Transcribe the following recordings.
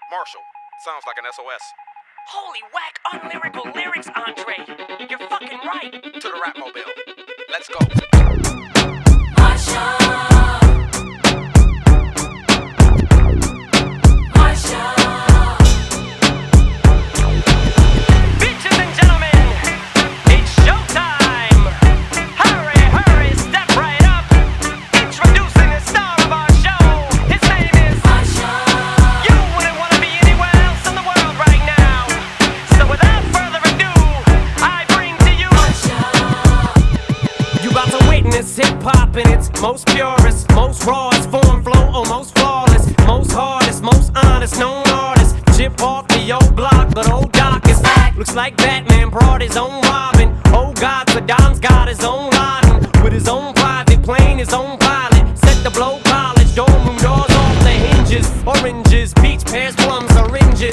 Marshall, sounds like an SOS. Holy whack, unlyrical lyrics, Andre. You're fucking right. To the rap mobile. Let's go. Bitches and gentlemen, it's showtime. Hurry, hurry, step right up. Introducing the star of our show. His name is Usher. You wouldn't want to be anywhere else in the world right now. So without further ado, I bring to you Usher. You about to witness hip-hop in its most purest, most rawest form, flow almost flawless, most hardest, most honest, known artist. Chip off the old block, but old Doc is back. Looks like Batman brought his own Robin. Oh God, Saddam's got his own Laden. With his own private plane, his own pilot. Set the blow polish, dorm room doors off the hinges. Oranges, peach, pears, plums, oranges.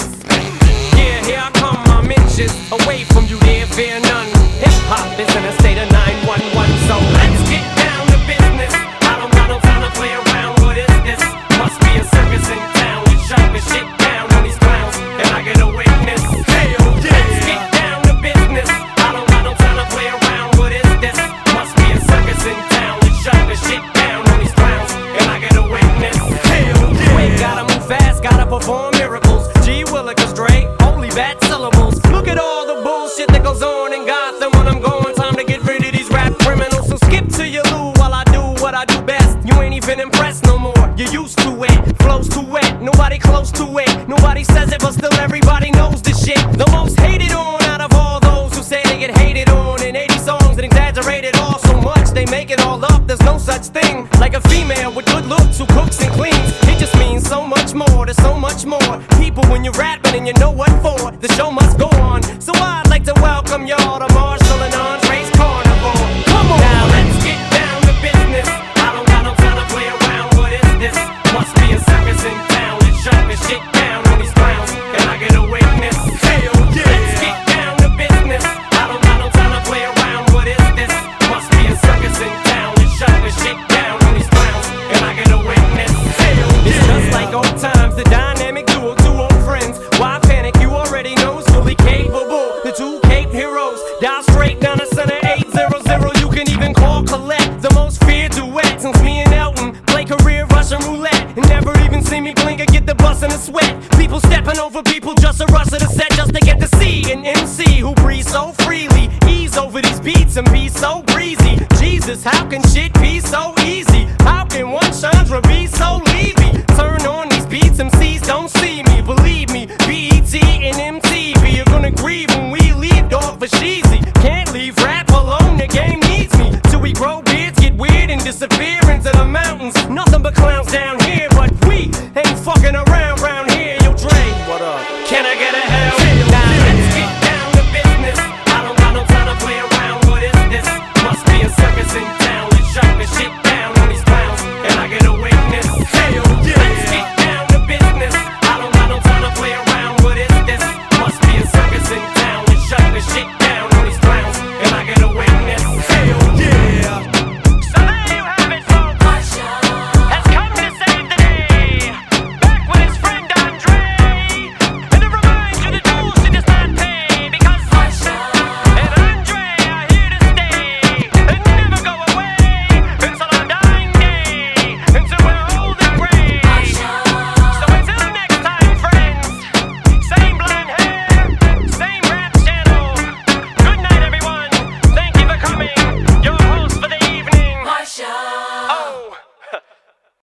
Yeah, here I come, I'm inches away from you, there fear none. Hip-hop is in a state of 911, so let's get down to business. I don't got no time to play around, what is this? Must be a circus in town. We shut the shit down on these clowns, and I get a witness. Hell yeah! Let's get down to business. I don't got no time to play around, what is this? Must be a circus in town. We shut the shit down on these clowns, and I get a witness. Hell yeah! Wait, gotta move fast, gotta perform miracles. G Willikers, Dre, holy bad syllables. Look at all the bullshit that goes on in Gotham when I'm going. Time to get rid of these rap criminals. So skip to your loo while I do what I do best. You ain't even impressed no more. You're used to it. Flow's too wet. Nobody close to it. Nobody says it, but still everybody knows the shit. The most hated on out of all those who say they get hated on in 80 songs and exaggerated all so much they make it all up. There's no such thing like a female with good looks who cooks and cleans. It just means so much more. There's so much more people when you're rapping and you know what for. The show must go on. So I'd like to welcome y'all to Marshall and Andre's Carnival. Come on. Now let's get down to business. I don't got no time to play around. What is this? Must be a circus in town. Let's shut this shit down on these clowns, and I get a witness. Hell yeah! Let's get down to business. I don't got no time to play around. What is this? Must be a circus in town. Let's shut this shit down on these clowns, and I get a witness. Hell yeah! It's just like old times, the dynamic duo, two old friends. Why panic? You already know it's fully capable. The two Cape heroes, dial straight down the center 800. You can even call Colette, the most feared duet since me and Elton play career Russian roulette and never even see me blink or get the bus in a sweat. People stepping over people just to rush to the set just to get to see an MC who breathes so freely, ease over these beats and be so breezy. Jesus, how can shit be so easy? How can one Chandra be so Levy? Turn on these beats, MCs don't see me. Believe me, BET and MTV, you're gonna grieve when we leave, dog, for Sheezy. Can't leave rap alone, the game needs me. Till we grow beards, get weird and disappear into the mountains. Nothing but clowns down here, but we ain't fucking